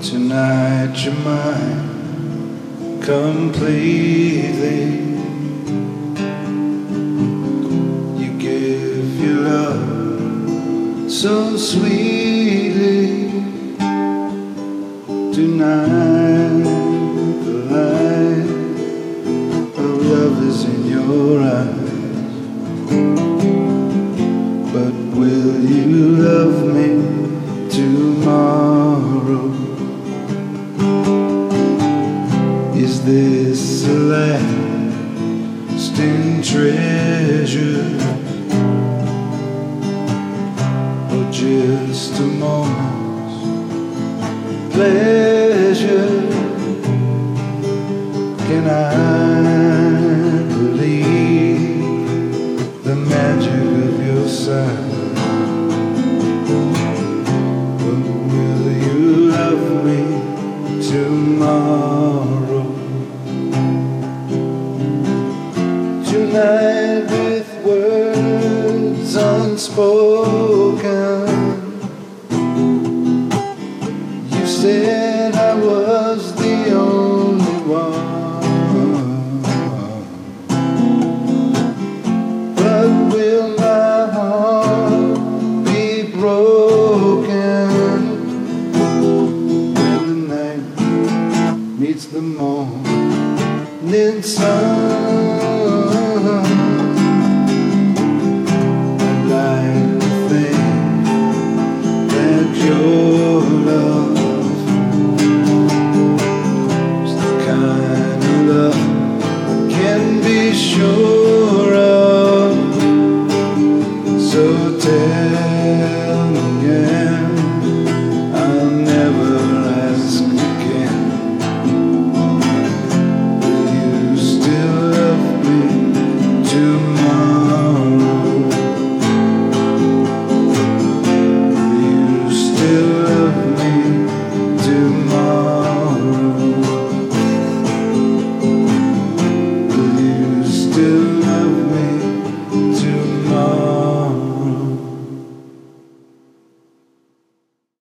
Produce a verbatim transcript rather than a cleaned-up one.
Tonight you're mine completely. You give your love so sweetly. Tonight the light of love is in your eyes. But will you love me tomorrow? Is this a lasting treasure, or just a moment's pleasure? Can I believe the magic of your sight? Or will you love me tomorrow? Tonight with words unspoken,